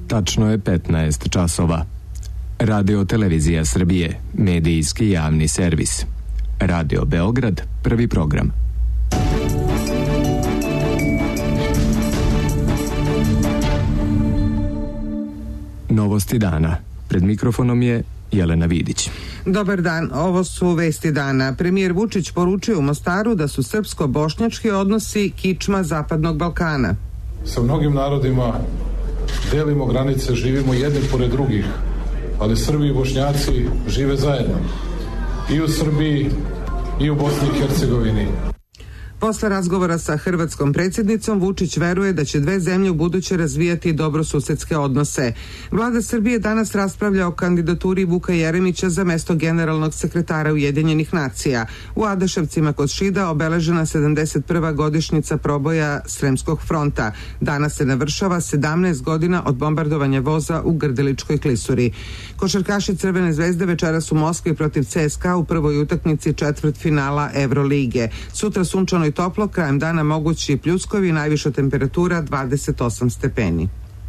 Tačno je 15 časova. Radio Televizija Srbije, medijski javni servis. Radio Beograd, prvi program. Novosti dana. Pred mikrofonom je Jelena Vidić. Dobar dan, ovo su vesti dana. Premijer Vučić poručio u Mostaru da su srpsko-bošnjački odnosi kičma Zapadnog Balkana. Sa mnogim narodima delimo granice, živimo jedni pored drugih, ali Srbi i Bošnjaci žive zajedno. I u Srbiji i u Bosni i Hercegovini. Posle razgovora sa hrvatskom predsjednicom, Vučić veruje da će dve zemlje u buduće razvijati dobrosusedske odnose. Vlada Srbije danas raspravlja o kandidaturi Vuka Jeremića za mesto generalnog sekretara Ujedinjenih nacija. U Adaševcima kod Šida obeležena 71. godišnjica proboja Sremskog fronta. Danas se navršava 17 godina od bombardovanja voza u Grdeličkoj klisuri. Košarkaši Crvene zvezde večeras u Moskvi protiv CSKA u prvoj utakmici četvrtfinala Evrolige. Sutra sunčano i toplo, krajem dana mogući pljuskovi, najviša temperatura 28 stepeni.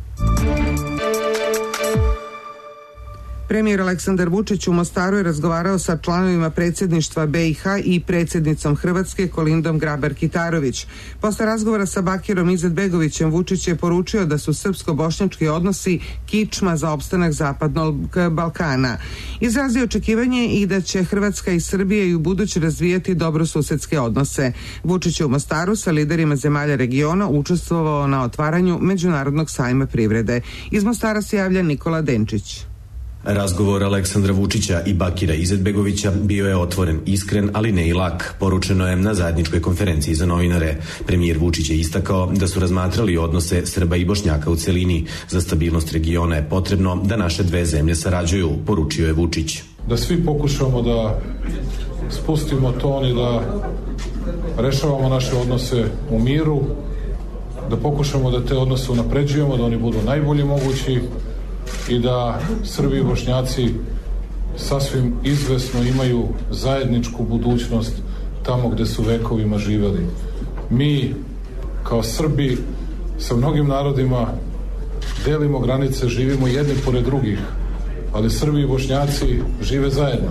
Premijer Aleksandar Vučić u Mostaru je razgovarao sa članovima predsjedništva BiH i predsjednicom Hrvatske Kolindom Grabar-Kitarović. Posle razgovora sa Bakirom Izetbegovićem, Vučić je poručio da su srpsko-bošnjački odnosi kičma za opstanak Zapadnog Balkana. Izrazio očekivanje i da će Hrvatska i Srbija i u buduće razvijati dobrosusedske odnose. Vučić je u Mostaru sa liderima zemalja regiona učestvovao na otvaranju Međunarodnog sajma privrede. Iz Mostara se javlja Nikola Denčić. Razgovor Aleksandra Vučića i Bakira Izetbegovića bio je otvoren, iskren, ali ne i lak, poručeno je na zajedničkoj konferenciji za novinare. Premijer Vučić je istakao da su razmatrali odnose Srba i Bošnjaka u celini. Za stabilnost regiona je potrebno da naše dve zemlje sarađuju, poručio je Vučić. Da svi pokušamo da spustimo ton i da rešavamo naše odnose u miru, da pokušamo da te odnose unapređujemo, da oni budu najbolji mogući i da Srbi i Bošnjaci sasvim izvesno imaju zajedničku budućnost tamo gde su vekovima živeli. Mi kao Srbi sa mnogim narodima delimo granice, živimo jedni pored drugih, ali Srbi i Bošnjaci žive zajedno.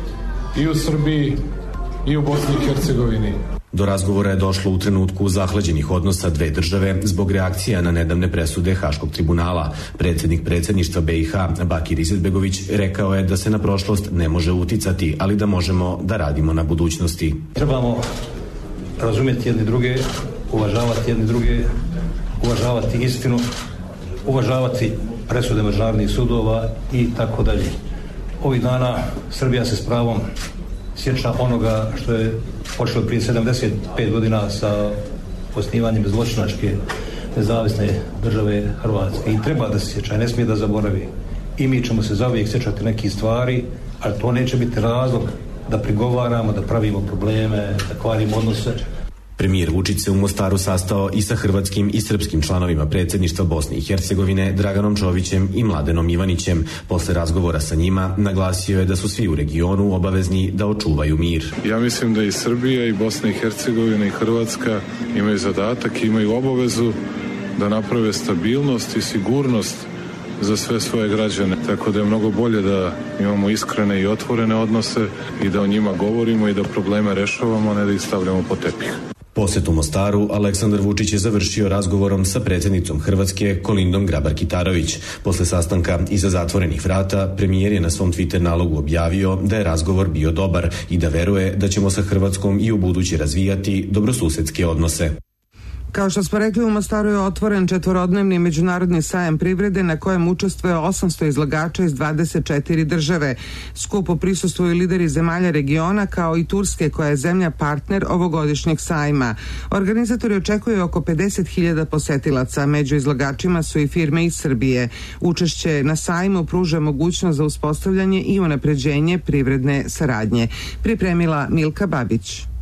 I u Srbiji i u Bosni i Hercegovini. Do razgovora je došlo u trenutku zahlađenih odnosa dve države zbog reakcija na nedavne presude Haškog tribunala. Predsjednik predsjedništva BiH Bakir Izetbegović rekao je da se na prošlost ne može uticati, ali da možemo da radimo na budućnosti. Trebamo razumjeti jedni druge, uvažavati jedni druge, uvažavati istinu, uvažavati presude međunarodnih sudova i tako dalje. Ovih dana Srbija se s pravom sjeća onoga što je počelo prije 75 godina sa osnivanjem zločinačke nezavisne države Hrvatske. I treba da se sjeća, ne smije da zaboravi. I mi ćemo se zauvijek sjećati nekih stvari, ali to neće biti razlog da prigovaramo, da pravimo probleme, da kvarimo odnose. Premijer Vučić se u Mostaru sastao i sa hrvatskim i srpskim članovima predsjedništva Bosne i Hercegovine Draganom Čovićem i Mladenom Ivanićem. Posle razgovora sa njima naglasio je da su svi u regionu obavezni da očuvaju mir. Ja mislim da i Srbija i Bosna i Hercegovina i Hrvatska imaju zadatak i imaju obavezu da naprave stabilnost i sigurnost za sve svoje građane. Tako da je mnogo bolje da imamo iskrene i otvorene odnose i da o njima govorimo i da probleme rešavamo, a ne da ih stavljamo pod tepih. Posjet u Mostaru Aleksandar Vučić je završio razgovorom sa predsjednicom Hrvatske Kolindom Grabar-Kitarović. Posle sastanka iza zatvorenih vrata, premijer je na svom Twitter nalogu objavio da je razgovor bio dobar i da veruje da ćemo sa Hrvatskom i u buduće razvijati dobrosusedske odnose. Kao što smo rekli, u Mostaru je otvoren četvorodnevni međunarodni sajam privrede na kojem učestvuje 800 izlagača iz 24 države. Skupu prisustvuju lideri zemalja regiona kao i Turske koja je zemlja partner ovogodišnjeg sajma. Organizatori očekuju oko 50.000 posetilaca. Među izlagačima su i firme iz Srbije. Učešće na sajmu pruža mogućnost za uspostavljanje i unapređenje privredne saradnje. Pripremila Milka Babić.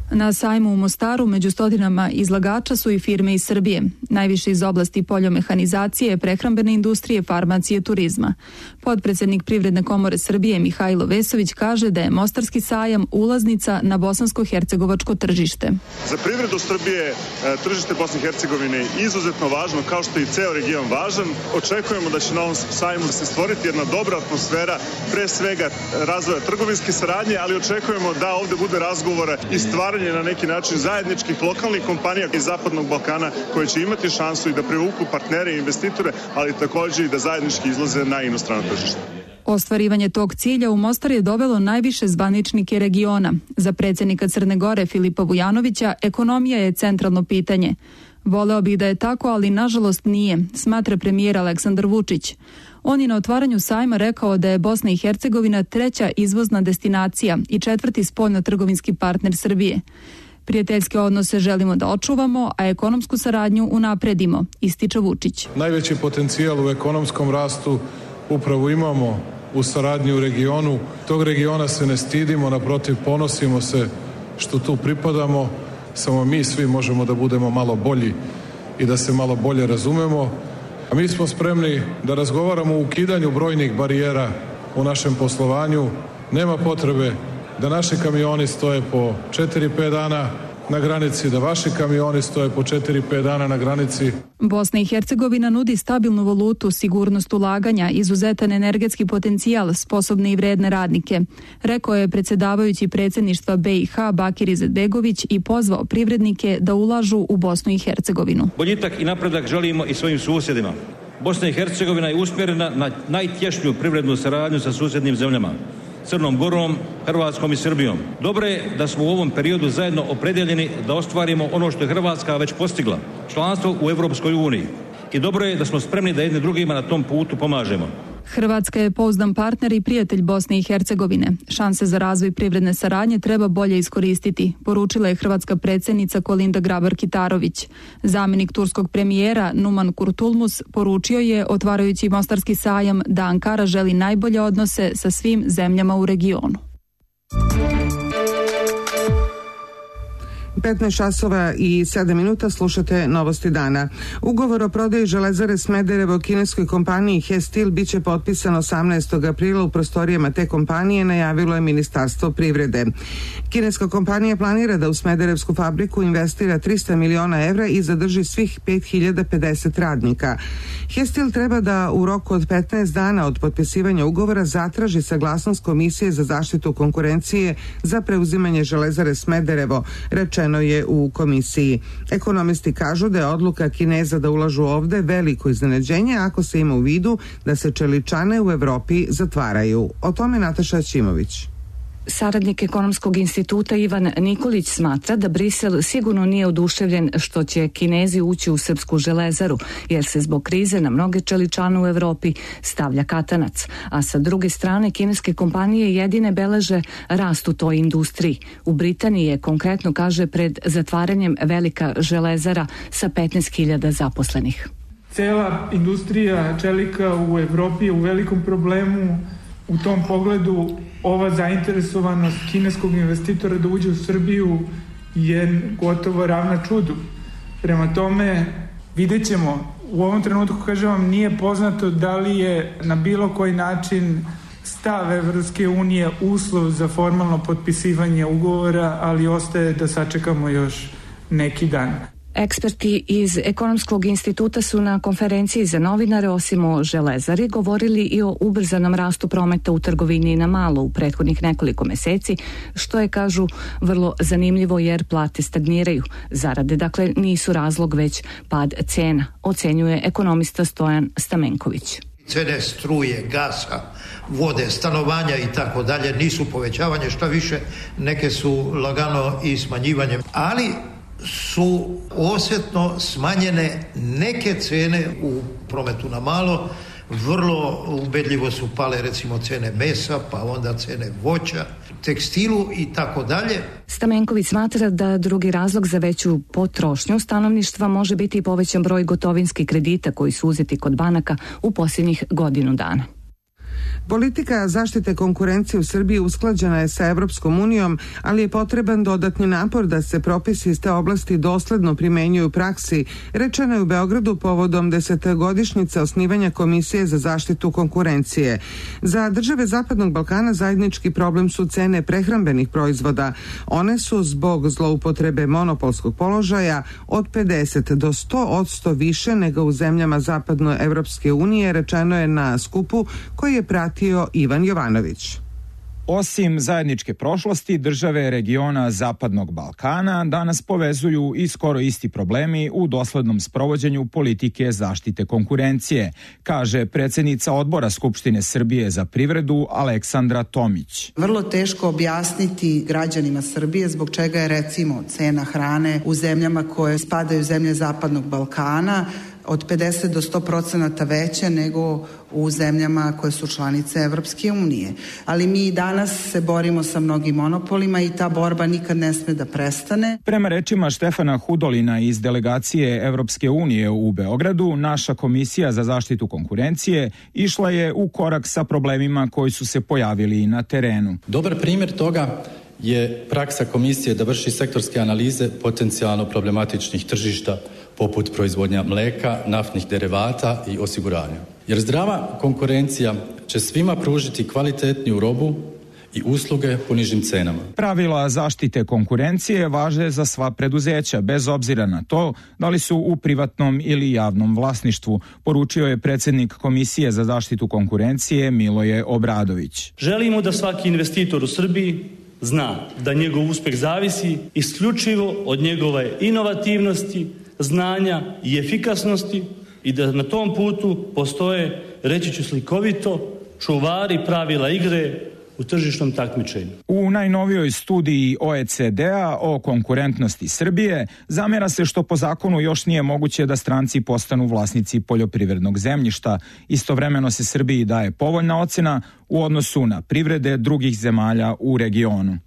Na sajmu u Mostaru među stotinama izlagača su i firme iz Srbije, najviše iz oblasti poljomehanizacije, prehrambene industrije, farmacije, turizma. Potpredsednik Privredne komore Srbije Mihajlo Vesović kaže da je Mostarski sajam ulaznica na bosansko-hercegovačko tržište. Za privredu Srbije tržište Bosne i Hercegovine je izuzetno važno, kao što je i ceo region važan. Očekujemo da će na ovom sajmu se stvoriti jedna dobra atmosfera, pre svega razvoja trgovinske saradnje, ali očekujemo da ovde bude razgovora i stvaranje na neki način zajedničkih lokalnih kompanija iz Zapadnog Balkana koje će imati šansu i da privuku partnere i investitore, ali takođe i da zajednički izlaze na inostrano tržište. Ostvarivanje tog cilja u Mostar je dovelo najviše zvaničnike regiona. Za predsjednika Crne Gore Filipa Vujanovića ekonomija je centralno pitanje. Voleo bih da je tako, ali nažalost nije, smatra premijer Aleksandar Vučić. On je na otvaranju sajma rekao da je Bosna i Hercegovina treća izvozna destinacija i četvrti spoljno-trgovinski partner Srbije. Prijateljske odnose želimo da očuvamo, a ekonomsku saradnju unapredimo, ističe Vučić. Najveći potencijal u ekonomskom rastu upravo imamo u saradnji u regionu. Tog regiona se ne stidimo, naprotiv ponosimo se što tu pripadamo. Samo mi svi možemo da budemo malo bolji i da se malo bolje razumemo. A mi smo spremni da razgovaramo o ukidanju brojnih barijera u našem poslovanju. Nema potrebe da naši kamioni stoje po 4-5 dana na granici, da vaši kamioni stoje po 4-5 dana na granici. Bosna i Hercegovina nudi stabilnu valutu, sigurnost ulaganja, izuzetan energetski potencijal, sposobne i vredne radnike, rekao je predsjedavajući predsjedništva BiH Bakir Izetbegović i pozvao privrednike da ulažu u Bosnu i Hercegovinu. Boljitak i napredak želimo i svojim susjedima. Bosna i Hercegovina je usmjerena na najtješnju privrednu saradnju sa susjednim zemljama, Crnom Gorom, Hrvatskom i Srbijom. Dobro je da smo u ovom periodu zajedno opredjeljeni da ostvarimo ono što je Hrvatska već postigla, članstvo u Europskoj uniji. I dobro je da smo spremni da jedni drugima na tom putu pomažemo. Hrvatska je pouzdan partner i prijatelj Bosne i Hercegovine. Šanse za razvoj privredne saradnje treba bolje iskoristiti, poručila je hrvatska predsjednica Kolinda Grabar-Kitarović. Zamjenik turskog premijera Numan Kurtulmus poručio je, otvarajući Mostarski sajam, da Ankara želi najbolje odnose sa svim zemljama u regionu. 15:07 slušate Novosti dana. Ugovor o prodaji železare Smederevo kineskoj kompaniji Hestil biće potpisan 18. aprila u prostorijama te kompanije, najavilo je Ministarstvo privrede. Kineska kompanija planira da u Smederevsku fabriku investira 300 miliona evra i zadrži svih 5050 radnika. Hestil treba da u roku od 15 dana od potpisivanja ugovora zatraži saglasnost Komisije za zaštitu konkurencije za preuzimanje železare Smederevo, rečeno je u komisiji. Ekonomisti kažu da je odluka Kineza da ulažu ovde veliko iznenađenje ako se ima u vidu da se čeličane u Evropi zatvaraju. O tome Nataša Ćimović. Saradnik Ekonomskog instituta Ivan Nikolić smatra da Brisel sigurno nije oduševljen što će Kinezi ući u srpsku železaru, jer se zbog krize na mnoge čeličane u Evropi stavlja katanac. A sa druge strane, kineske kompanije jedine beleže rast u toj industriji. U Britaniji je, konkretno kaže, pred zatvaranjem velika železara sa 15.000 zaposlenih. Cela industrija čelika u Evropi je u velikom problemu. U tom pogledu ova zainteresovanost kineskog investitora da uđe u Srbiju je gotovo ravna čudu. Prema tome, vidjet ćemo. U ovom trenutku, kažem vam, nije poznato da li je na bilo koji način stav Evropske unije uslov za formalno potpisivanje ugovora, ali ostaje da sačekamo još neki dan. Eksperti iz Ekonomskog instituta su na konferenciji za novinare osim o železari govorili i o ubrzanom rastu prometa u trgovini na malo u prethodnih nekoliko meseci, što je, kažu, vrlo zanimljivo jer plate stagniraju. Zarade, dakle, nisu razlog već pad cena, ocenjuje ekonomista Stojan Stamenković. Cene struje, gasa, vode, stanovanja i tako dalje nisu povećavanje, šta više, neke su lagano i smanjivanjem, ali su osjetno smanjene neke cene u prometu na malo, vrlo ubedljivo su pale recimo cene mesa, pa onda cene voća, tekstilu i tako dalje. Stamenković smatra da drugi razlog za veću potrošnju stanovništva može biti povećan broj gotovinskih kredita koji su uzeti kod banaka u posljednjih godinu dana. Politika zaštite konkurencije u Srbiji usklađena je sa Evropskom unijom, ali je potreban dodatni napor da se propisi iz te oblasti dosledno primenjuju u praksi, rečeno je u Beogradu povodom 10-godišnjice osnivanja Komisije za zaštitu konkurencije. Za države Zapadnog Balkana zajednički problem su cene prehrambenih proizvoda. One su zbog zloupotrebe monopolskog položaja od 50 do 100% više nego u zemljama Zapadno Evropske unije, rečeno je na skupu koji je pratio Ivan Jovanović. Osim zajedničke prošlosti, države regiona Zapadnog Balkana danas povezuju i skoro isti problemi u doslednom sprovođenju politike zaštite konkurencije, kaže predsjednica odbora Skupštine Srbije za privredu Aleksandra Tomić. Vrlo teško objasniti građanima Srbije zbog čega je recimo cena hrane u zemljama koje spadaju u zemlje Zapadnog Balkana od 50 do 100% veće nego u zemljama koje su članice Evropske unije. Ali mi danas se borimo sa mnogim monopolima i ta borba nikad ne sme da prestane. Prema rečima Štefana Hudolina iz delegacije Evropske unije u Beogradu, naša Komisija za zaštitu konkurencije išla je u korak sa problemima koji su se pojavili na terenu. Dobar primjer toga je praksa komisije da vrši sektorske analize potencijalno problematičnih tržišta poput proizvodnja mleka, naftnih derivata i osiguranja. Jer zdrava konkurencija će svima pružiti kvalitetniju robu i usluge po nižim cenama. Pravila zaštite konkurencije važe za sva preduzeća, bez obzira na to da li su u privatnom ili javnom vlasništvu, poručio je predsjednik Komisije za zaštitu konkurencije Miloje Obradović. Želimo da svaki investitor u Srbiji zna da njegov uspeh zavisi isključivo od njegove inovativnosti, znanja i efikasnosti i da na tom putu postoje, reći ću slikovito, čuvari pravila igre u tržišnom takmičenju. U najnovijoj studiji OECD-a o konkurentnosti Srbije zamera se što po zakonu još nije moguće da stranci postanu vlasnici poljoprivrednog zemljišta. Istovremeno se Srbiji daje povoljna ocjena u odnosu na privrede drugih zemalja u regionu.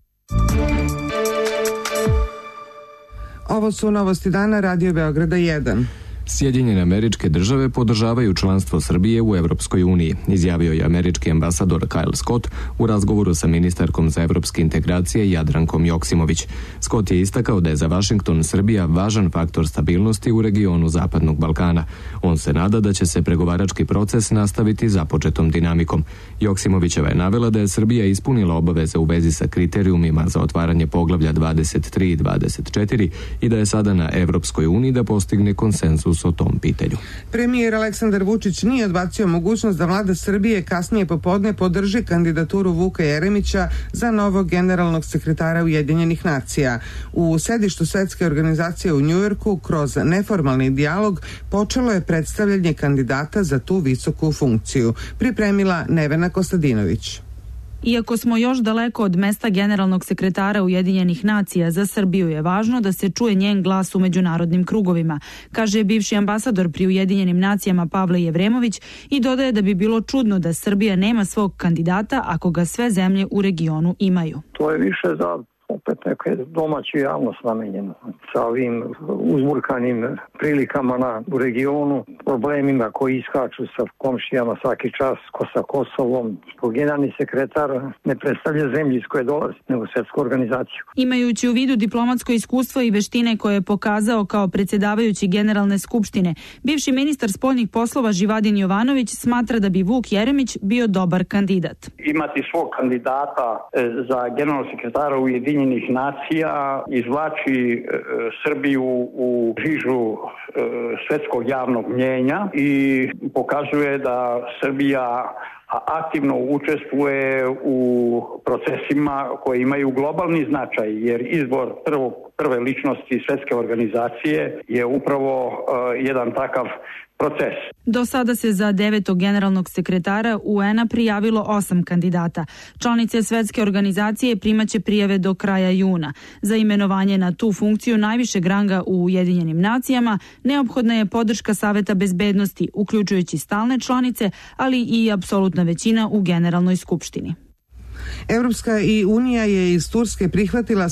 Ovo su novosti dana Radio Beograda 1. Sjedinjene Američke Države podržavaju članstvo Srbije u Evropskoj uniji, izjavio je američki ambasador Kyle Scott u razgovoru sa ministarkom za evropske integracije Jadrankom Joksimović. Scott je istakao da je za Vašington Srbija važan faktor stabilnosti u regionu Zapadnog Balkana. On se nada da će se pregovarački proces nastaviti započetom dinamikom. Joksimovićeva je navela da je Srbija ispunila obaveze u vezi sa kriterijumima za otvaranje poglavlja 23 i 24 i da je sada na Evropskoj uniji da postigne konsenzus o tom pitanju. Premijer Aleksandar Vučić nije odbacio mogućnost da vlada Srbije kasnije popodne podrži kandidaturu Vuka Jeremića za novog generalnog sekretara Ujedinjenih nacija. U sedištu Svetske organizacije u Njujorku kroz neformalni dijalog počelo je predstavljanje kandidata za tu visoku funkciju. Pripremila Nevena Kostadinović. Iako smo još daleko od mesta generalnog sekretara Ujedinjenih nacija, za Srbiju je važno da se čuje njen glas u međunarodnim krugovima, kaže bivši ambasador pri Ujedinjenim nacijama Pavle Jevremović i dodaje da bi bilo čudno da Srbija nema svog kandidata ako ga sve zemlje u regionu imaju. To je više za opet neka domaća javnost namenjena sa ovim uzburkanim prilikama u regionu, problemima koji iskaču sa komšijama svaki čas, sa Kosovom. Generalni sekretar ne predstavlja zemlju iz koje dolazi, nego svetsku organizaciju. Imajući u vidu diplomatsko iskustvo i veštine koje je pokazao kao predsjedavajući Generalne skupštine, bivši ministar spoljnih poslova Živadin Jovanović smatra da bi Vuk Jeremić bio dobar kandidat. Imati svog kandidata za generalnog sekretara Ujedinjenih nacija izvlači Srbiju u žižu svetskog javnog mnjenja i pokazuje da Srbija aktivno učestvuje u procesima koji imaju globalni značaj, jer izbor prve ličnosti Svetske organizacije je upravo jedan takav proces. Do sada se za 9. generalnog sekretara UN-a prijavilo 8 kandidata. Članice Svetske organizacije primaće prijave do kraja juna. Za imenovanje na tu funkciju najvišeg ranga u Ujedinjenim nacijama neophodna je podrška Saveta bezbednosti, uključujući stalne članice, ali i apsolutna većina u Generalnoj skupštini. Evropska unija je iz Turske prihvatila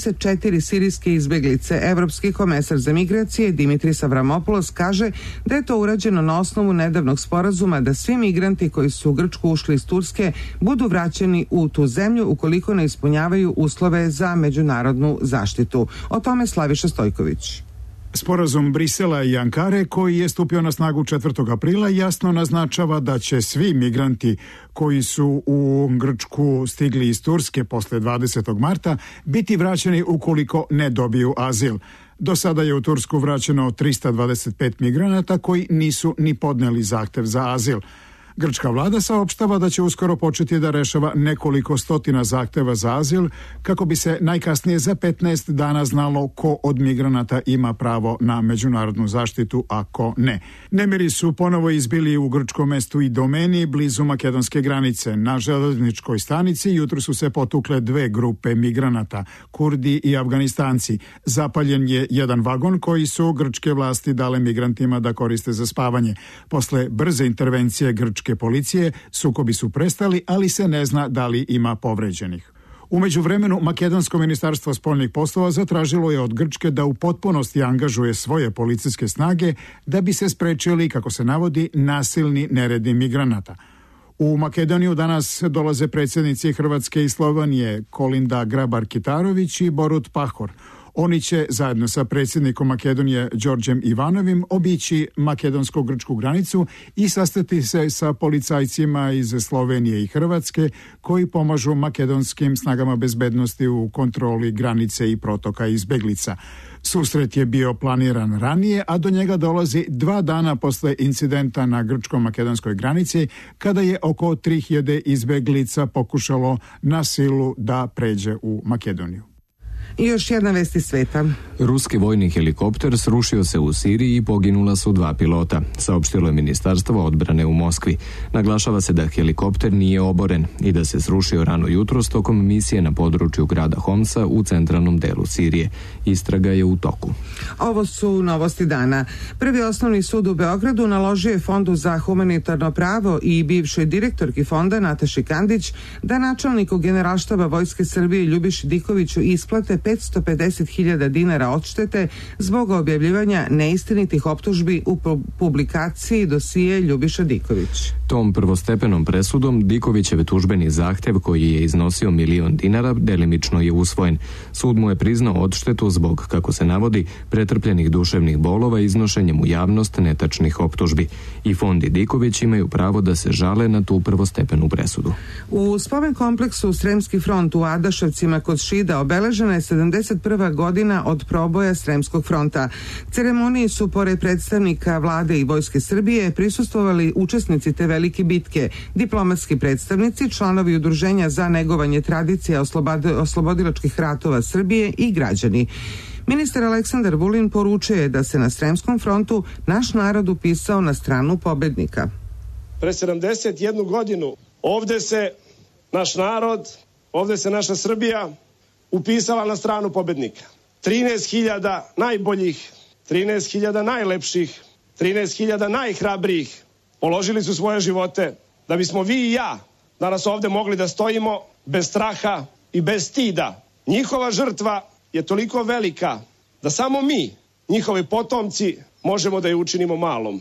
74 sirijske izbeglice. Evropski komesar za migracije Dimitris Avramopoulos kaže da je to urađeno na osnovu nedavnog sporazuma da svi migranti koji su u Grčku ušli iz Turske budu vraćeni u tu zemlju ukoliko ne ispunjavaju uslove za međunarodnu zaštitu. O tome Slaviša Stojković. Sporazum Brisela i Ankare, koji je stupio na snagu 4. aprila, jasno naznačava da će svi migranti koji su u Grčku stigli iz Turske posle 20. marta biti vraćeni ukoliko ne dobiju azil. Do sada je u Tursku vraćeno 325 migranata koji nisu ni podneli zahtev za azil. Grčka vlada saopštava da će uskoro početi da rešava nekoliko stotina zahteva za azil kako bi se najkasnije za 15 dana znalo ko od migranata ima pravo na međunarodnu zaštitu, a ko ne. Nemiri su ponovo izbili u grčkom mestu Idomeni blizu makedonske granice. Na železničkoj stanici jutro su se potukle dve grupe migranata, Kurdi i Afganistanci. Zapaljen je jedan vagon koji su grčke vlasti dale migrantima da koriste za spavanje. Posle brze intervencije grčke policije, sukobi su prestali, ali se ne zna da li ima povređenih. U međuvremenu, Makedonsko ministarstvo spoljnih poslova zatražilo je od Grčke da u potpunosti angažuje svoje policijske snage da bi se sprečili, kako se navodi, nasilni neredi migranata. U Makedoniju danas dolaze predsjednici Hrvatske i Slovenije Kolinda Grabar-Kitarović i Borut Pahor. Oni će zajedno sa predsjednikom Makedonije Đorđem Ivanovim obići makedonsko-grčku granicu i sastati se sa policajcima iz Slovenije i Hrvatske koji pomažu makedonskim snagama bezbednosti u kontroli granice i protoka izbeglica. Susret je bio planiran ranije, a do njega dolazi 2 dana posle incidenta na grčko-makedonskoj granici, kada je oko 3000 izbeglica pokušalo na silu da pređe u Makedoniju. I još jedna vest iz sveta. Ruski vojni helikopter srušio se u Siriji i poginula su 2 pilota, saopštilo je Ministarstvo odbrane u Moskvi. Naglašava se da helikopter nije oboren i da se srušio rano jutros tokom misije na području grada Homsa u centralnom delu Sirije. Istraga je u toku. Ovo su novosti dana. Prvi osnovni sud u Beogradu naložio je Fondu za humanitarno pravo i bivšoj direktorki fonda Nataši Kandić da načelniku Generalštaba Vojske Srbije Ljubiši Dikoviću isplate 550.000 dinara odštete zbog objavljivanja neistinitih optužbi u publikaciji dosije Ljubiša Diković. Tom prvostepenom presudom Dikovićev tužbeni zahtev koji je iznosio 1.000.000 dinara delimično je usvojen. Sud mu je priznao odštetu zbog, kako se navodi, pretrpljenih duševnih bolova iznošenjem u javnost netačnih optužbi. I Fond i Diković imaju pravo da se žale na tu prvostepenu presudu. U spomen kompleksu Sremski front u Adaševcima kod Šida obeležena je 71. godina od proboja Sremskog fronta. Ceremoniji su, pored predstavnika vlade i Vojske Srbije, prisustvovali učesnici te velike bitke, diplomatski predstavnici, članovi Udruženja za negovanje tradicija oslobodilačkih ratova Srbije i građani. Ministar Aleksandar Vulin poručuje da se na Sremskom frontu naš narod upisao na stranu pobednika. Pre 71 godinu ovde se naš narod, ovde se naša Srbija upisala na stranu pobednika. 13.000 najboljih, 13.000 najlepših, 13.000 najhrabrijih položili su svoje živote da bismo vi i ja danas ovde mogli da stojimo bez straha i bez stida. Njihova žrtva je toliko velika da samo mi, njihovi potomci, možemo da je učinimo malom.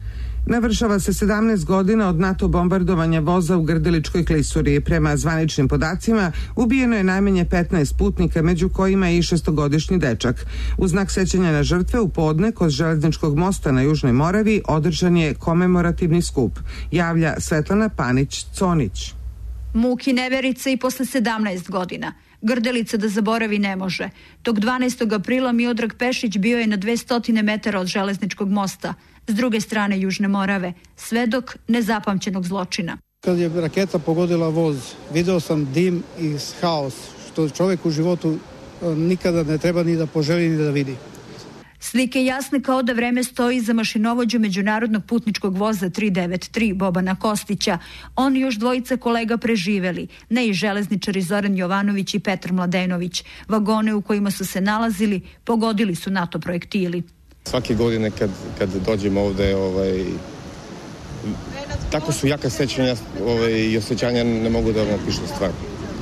Navršava se 17 godina od NATO bombardovanja voza u Grdeličkoj klisuri. Prema zvaničnim podacima, ubijeno je najmanje 15 putnika, među kojima je i 6-godišnji dečak. U znak sećanja na žrtve u podne kod železničkog mosta na Južnoj Moravi održan je komemorativni skup. Javlja Svetlana Panić-Conić. Muki neverice i posle 17 godina. Grdelica da zaboravi ne može. Tog 12. aprila Miodrag Pešić bio je na 200 metara od železničkog mosta, s druge strane Južne Morave, svedok nezapamćenog zločina. Kad je raketa pogodila voz, video sam dim i haos, što čovjek u životu nikada ne treba ni da poželi ni da vidi. Slike jasne kao da vreme stoji za mašinovođu međunarodnog putničkog voza 393 Bobana Kostića. On i još dvojica kolega preživeli, ne i železničari Zoran Jovanović i Petar Mladenović. Vagone u kojima su se nalazili pogodili su NATO projektili. Svake godine kad dođemo ovde, tako su jaka sećanja i osjećanja, ne mogu da vam opišem stvar.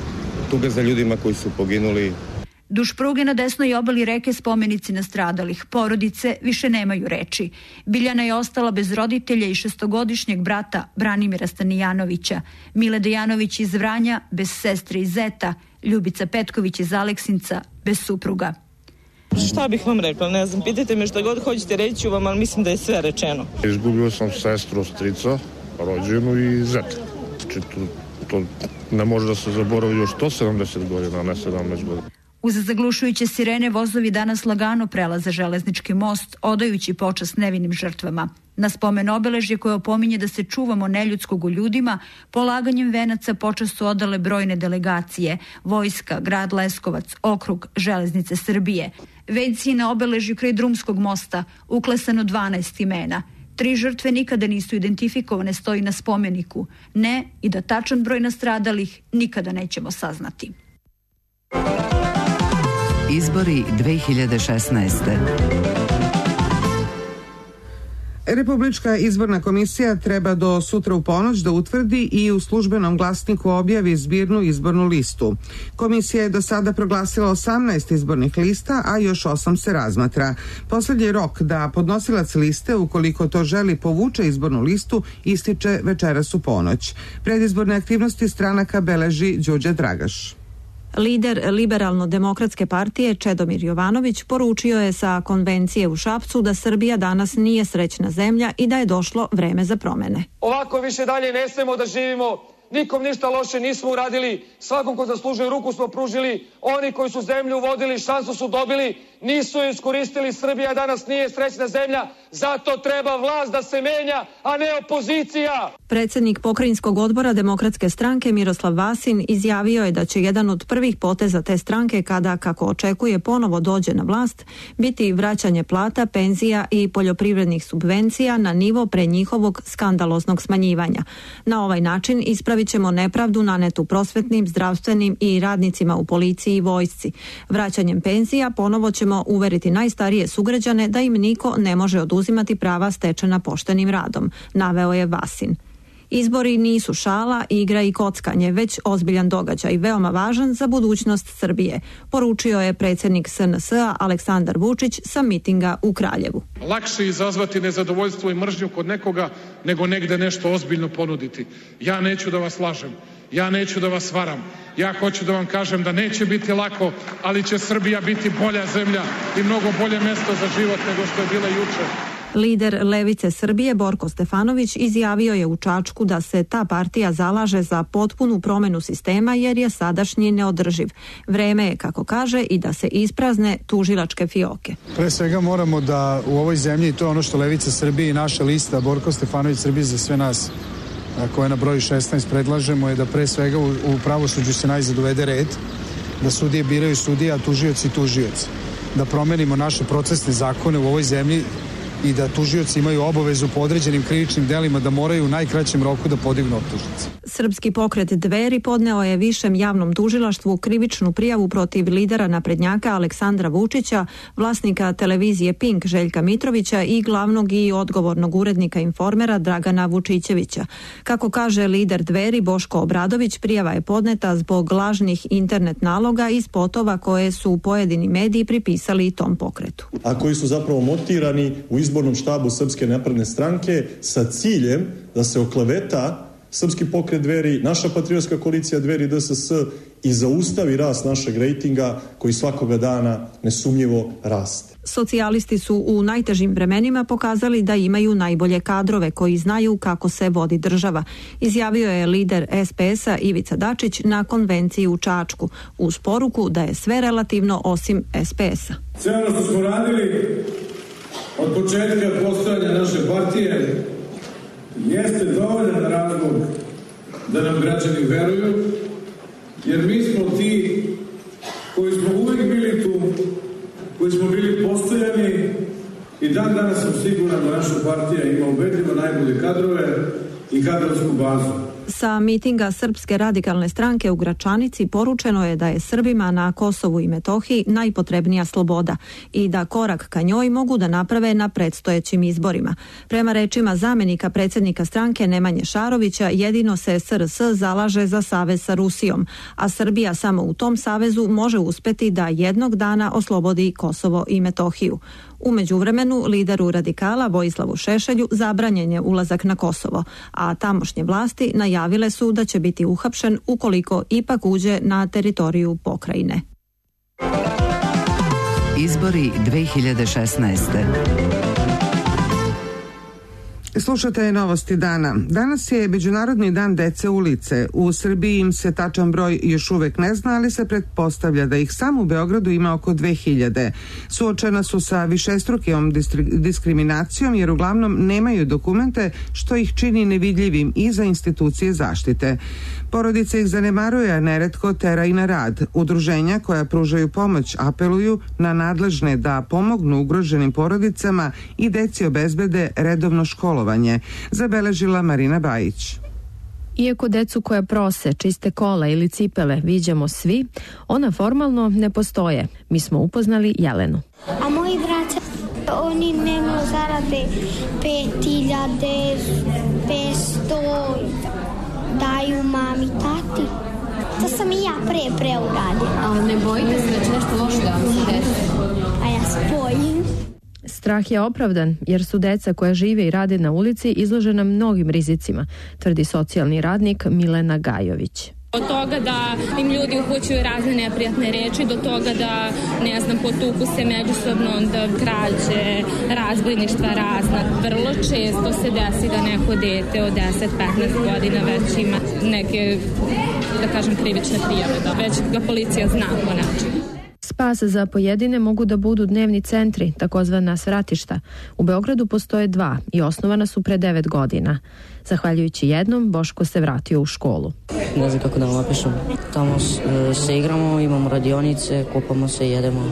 tuga za ljudima koji su poginuli. Duž pruge na desnoj obali reke spomenici nastradalih. Porodice više nemaju reči. Biljana je ostala bez roditelja i 6-godišnjeg brata Branimira Stanijanovića. Mile Dejanović iz Vranja bez sestre i zeta. Ljubica Petković iz Aleksinca bez supruga. Šta bih vam rekla, ne znam, pitajte me šta god hoćete, reći ću vam, ali mislim da je sve rečeno. Izgubio sam sestru, strica, rođenu i zeta. Znači, to ne može da se zaboravi još 170 godina, a ne 17 godina. Uz zaglušujuće sirene vozovi danas lagano prelaze železnički most, odajući počast nevinim žrtvama. Na spomen obeležje koje opominje da se čuvamo neljudskog u ljudima, polaganjem venaca počast su odale brojne delegacije, vojska, grad Leskovac, okrug, železnice Srbije. Veljci na obeležju kraj Drumskog mosta, uklesano 12 imena. 3 žrtve nikada nisu identifikovane, stoji na spomeniku. Ne, i da tačan broj nastradalih nikada nećemo saznati. Izbori 2016. Republička izborna komisija treba do sutra u ponoć da utvrdi i u službenom glasniku objavi zbirnu izbornu listu. Komisija je do sada proglasila 18 izbornih lista, a još 8 se razmatra. Poslednji rok da podnosilac liste, ukoliko to želi, povuče izbornu listu, ističe večeras u ponoć. Predizborne aktivnosti stranaka beleži Đurđe Dragaš. Lider Liberalno-demokratske partije Čedomir Jovanović poručio je sa konvencije u Šapcu da Srbija danas nije srećna zemlja i da je došlo vreme za promene. Ovako više dalje ne smemo da živimo, nikom ništa loše nismo uradili, svakom ko zaslužuje ruku smo pružili, oni koji su zemlju vodili, šansu su dobili, nisu je iskoristili, Srbija danas nije srećna zemlja, zato treba vlast da se menja, a ne opozicija. Predsjednik pokrajinskog odbora Demokratske stranke Miroslav Vasin izjavio je da će jedan od prvih poteza te stranke kada, kako očekuje, ponovo dođe na vlast, biti vraćanje plata, penzija i poljoprivrednih subvencija na nivo pre njihovog skandaloznog smanjivanja. Na ovaj način ispravit ćemo nepravdu nanetu prosvetnim, zdravstvenim i radnicima u policiji i vojsci. Vraćanjem penzija ponovo ćemo uveriti najstarije sugrađane da im niko ne može oduzimati prava stečena poštenim radom, naveo je Vasin. Izbori nisu šala, igra i kockanje, već ozbiljan događaj, veoma važan za budućnost Srbije, poručio je predsjednik SNS-a Aleksandar Vučić sa mitinga u Kraljevu. Lakše je izazvati nezadovoljstvo i mržnju kod nekoga nego negde nešto ozbiljno ponuditi. Ja neću da vas lažem, ja neću da vas varam, ja hoću da vam kažem da neće biti lako, ali će Srbija biti bolja zemlja i mnogo bolje mesto za život nego što je bila juče. Lider Levice Srbije Borko Stefanović izjavio je u Čačku da se ta partija zalaže za potpunu promenu sistema jer je sadašnji neodrživ. Vreme je, kako kaže, i da se isprazne tužilačke fioke. Pre svega moramo da u ovoj zemlji, to je ono što Levica Srbije i naša lista Borko Stefanović Srbije za sve nas koje na broju 16 predlažemo, je da pre svega u pravosuđu se najzad uvede red, da sudije biraju sudije, a tužioci tužioci. Da promenimo naše procesne zakone u ovoj zemlji i da tužioci imaju obavezu po određenim krivičnim delima da moraju u najkraćem roku da podignu optužnice. Srpski pokret Dveri podneo je Višem javnom tužilaštvu krivičnu prijavu protiv lidera naprednjaka Aleksandra Vučića, vlasnika televizije Pink Željka Mitrovića i glavnog i odgovornog urednika Informera Dragana Vučićevića. Kako kaže lider Dveri Boško Obradović, prijava je podneta zbog lažnih internet naloga i spotova koje su pojedini mediji pripisali tom pokretu. A koji su zapravo montirani u izbornom štabu Srpske napredne stranke sa ciljem da se okleveta Srpski pokret Dveri, naša patriotska koalicija Dveri DSS i zaustavi rast našeg rejtinga koji svakoga dana nesumnjivo raste. Socijalisti su u najtežim vremenima pokazali da imaju najbolje kadrove koji znaju kako se vodi država, izjavio je lider SPS-a Ivica Dačić na konvenciji u Čačku, uz poruku da je sve relativno osim SPS-a. Sve ono što smo radili od početka postojanja naše partije jeste dovoljan razlog da nam građani veruju, jer mi smo ti koji smo uvijek bili tu, koji smo bili postojani i dan danas sam siguran da naša partija ima ubedljivo najbolje kadrove i kadrovsku bazu. Sa mitinga Srpske radikalne stranke u Gračanici poručeno je da je Srbima na Kosovu i Metohiji najpotrebnija sloboda i da korak ka njoj mogu da naprave na predstojećim izborima. Prema rečima zamenika predsjednika stranke Nemanje Šarovića, jedino se SRS zalaže za savez sa Rusijom, a Srbija samo u tom savezu može uspeti da jednog dana oslobodi Kosovo i Metohiju. U međuvremenu, lideru radikala Vojislavu Šešelju zabranjen je ulazak na Kosovo, a tamošnje vlasti najavile su da će biti uhapšen ukoliko ipak uđe na teritoriju pokrajine. Izbori 2016. Slušate novosti dana. Danas je Međunarodni dan dece ulice. U Srbiji im se tačan broj još uvek ne zna, ali se pretpostavlja da ih samo u Beogradu ima oko 2000. Suočena su sa višestrukom diskriminacijom jer uglavnom nemaju dokumente, što ih čini nevidljivim i za institucije zaštite. Porodice ih zanemaruje, a neretko tera i na rad. Udruženja koja pružaju pomoć apeluju na nadležne da pomognu ugroženim porodicama i deci obezbede redovno školovanje, zabeležila Marina Bajić. Iako decu koja prose, čiste kola ili cipele viđamo svi, ona formalno ne postoje. Mi smo upoznali Jelenu. A moji braća, oni nemaju zarade 5500, daju mami, tati. To sam i ja pre uradila. A ne bojite se da će nešto loše da vam se desi? A ja se bojim. Strah je opravdan jer su deca koja žive i rade na ulici izložena mnogim rizicima, tvrdi socijalni radnik Milena Gajović. Od toga da im ljudi upućuju razne neprijatne reči, do toga da, potuku se međusobno, onda krađe, razbojništva razna. Vrlo često se desi da neko dete od 10-15 godina već ima neke, krivične prijave, da već ga policija zna po načinu. Spas za pojedine mogu da budu dnevni centri, takozvana svratišta. U Beogradu postoje 2 i osnovana su pre 9 godina. Zahvaljujući jednom, Boško se vratio u školu. Ne znam kako da vam opišem. Tamo se igramo, imamo radionice, kupamo se, jedemo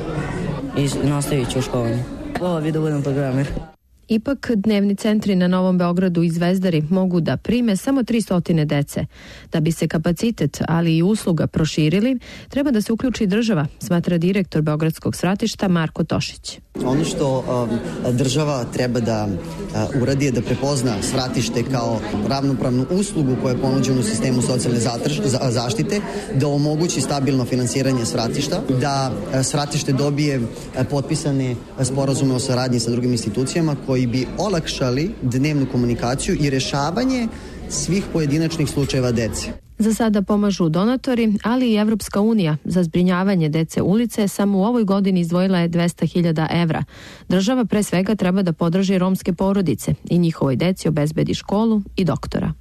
i nastavit ću u školanje. Hvala bi da budem programer. Ipak, dnevni centri na Novom Beogradu i Zvezdari mogu da prime samo 300 dece. Da bi se kapacitet, ali i usluga proširili, treba da se uključi država, smatra direktor Beogradskog svratišta Marko Tošić. Ono što država treba da uradi je da prepozna svratište kao ravnopravnu uslugu koja je ponuđena u sistemu socijalne zaštite, da omogući stabilno finansiranje svratišta, da svratište dobije potpisane sporazume o saradnji sa drugim institucijama koji bi olakšali dnevnu komunikaciju i rešavanje svih pojedinačnih slučajeva dece. Za sada pomažu donatori, ali i Evropska unija. Za zbrinjavanje dece ulice samo u ovoj godini izdvojila je 200.000 evra. Država pre svega treba da podrži romske porodice i njihovoj deci obezbedi školu i doktora.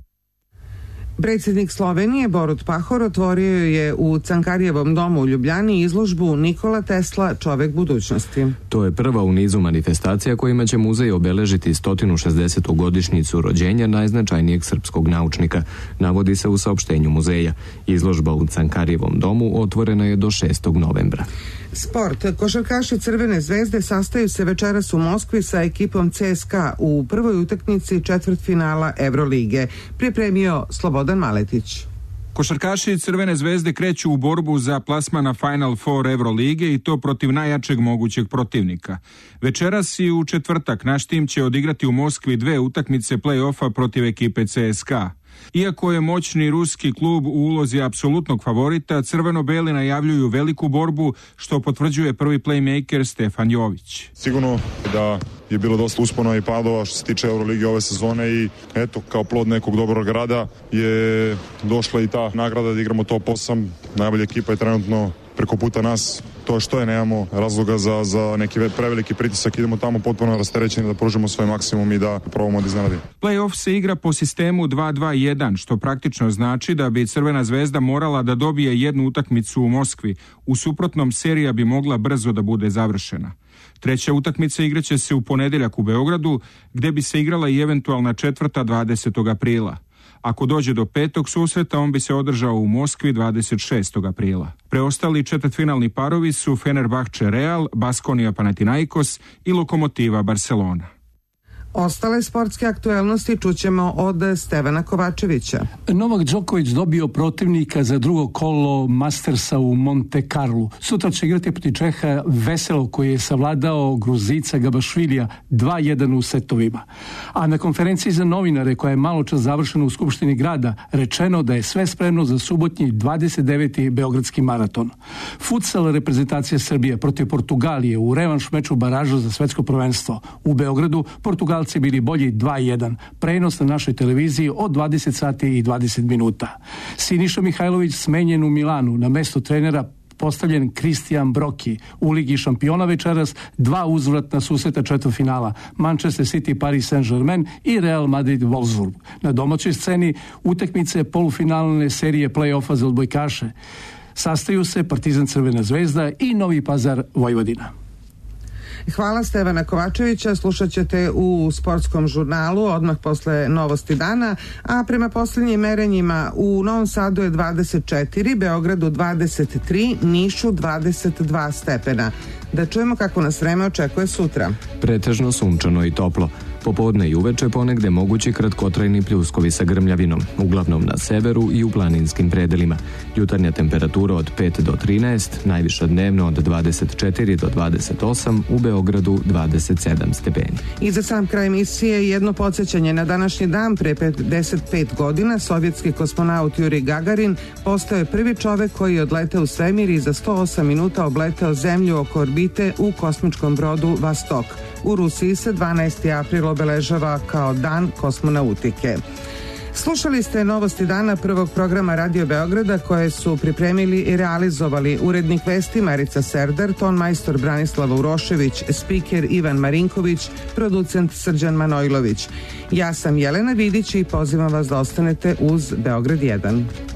Predsjednik Slovenije Borut Pahor otvorio je u Cankarijevom domu u Ljubljani izložbu Nikola Tesla, čovek budućnosti. To je prva u nizu manifestacija kojima će muzej obeležiti 160. godišnjicu rođenja najznačajnijeg srpskog naučnika, navodi se u saopštenju muzeja. Izložba u Cankarijevom domu otvorena je do 6. novembra. Sport. Košarkaši Crvene zvezde sastaju se večeras u Moskvi sa ekipom CSKA u prvoj utakmici četvrtfinala Evrolige. Pripremio Slobodan Maletić. Košarkaši Crvene zvezde kreću u borbu za plasman na Final Four Evrolige i to protiv najjačeg mogućeg protivnika. Večeras i u četvrtak naš tim će odigrati u Moskvi 2 utakmice play-offa protiv ekipe CSKA. Iako je moćni ruski klub u ulozi apsolutnog favorita, crveno-beli najavljuju veliku borbu, što potvrđuje prvi playmaker Stefan Jović. Sigurno da je bilo dosta uspona i padova što se tiče Euroligije ove sezone i eto, kao plod nekog dobrog rada je došla i ta nagrada da igramo top 8. Najbolja ekipa je trenutno preko puta nas. To što je, nemamo razloga za neki preveliki pritisak, idemo tamo potpuno rasterećeni da pružimo svoj maksimum i da probamo da iznenadimo. Play-off se igra po sistemu 2-2-1, što praktično znači da bi Crvena zvezda morala da dobije jednu utakmicu u Moskvi. U suprotnom, serija bi mogla brzo da bude završena. Treća utakmica igraće se u ponedeljak u Beogradu, gde bi se igrala i eventualna četvrta 20. aprila. Ako dođe do 5. susreta, on bi se održao u Moskvi 26. aprila. Preostali četvrtfinalni parovi su Fenerbahče Real, Baskonia Panathinaikos i Lokomotiva Barcelona. Ostale sportske aktuelnosti čućemo od Stevana Kovačevića. Novak Đoković dobio protivnika za drugo kolo Mastersa u Monte Carlu. Sutra će igrati protiv Čeha Veselo koji je savladao Gruzica Gabašvilija 2-1 u setovima. A na konferenciji za novinare koja je maločas završena u Skupštini grada rečeno da je sve spremno za subotnji 29. Beogradski maraton. Futsal reprezentacija Srbije protiv Portugalije u revanš meču baraža za svetsko prvenstvo. U Beogradu Portugalci bili bolji 2-1. Prenos na našoj televiziji od 20 sati i 20 minuta. Siniša Mihajlović smenjen u Milanu na mesto trenera postavljen Kristijan Broki. U Ligi šampiona večeras 2 uzvratna susreta četvrtfinala Manchester City, Paris Saint-Germain i Real Madrid Wolfsburg. Na domaćoj sceni utakmice polufinalne serije play-offa za odbojkaše. Sastaju se Partizan Crvena zvezda i Novi Pazar Vojvodina. Hvala Stevana Kovačevića, slušat ćete u sportskom žurnalu odmah posle novosti dana, a prema posljednjim merenjima u Novom Sadu je 24, Beogradu 23, Nišu 22 stepena. Da čujemo kako nas vreme očekuje sutra. Pretežno sunčano i toplo. Popodne i uveče ponegde mogući kratkotrajni pljuskovi sa grmljavinom, uglavnom na severu i u planinskim predelima. Jutarnja temperatura od 5 do 13, najviša dnevno od 24 do 28, u Beogradu 27 stepeni. I za sam kraj emisije jedno podsjećanje na današnji dan pre 55 godina sovjetski kosmonaut Juri Gagarin postao je prvi čovek koji je odleteo u svemir i za 108 minuta obleteo zemlju oko orbite u kosmičkom brodu Vostok. U Rusiji se 12. april obeležava kao dan kosmonautike. Slušali ste novosti dana prvog programa Radio Beograda koje su pripremili i realizovali urednik vesti Marica Serdar, ton majstor Branislava Urošević, spiker Ivan Marinković, producent Srđan Manojlović. Ja sam Jelena Vidić i pozivam vas da ostanete uz Beograd 1.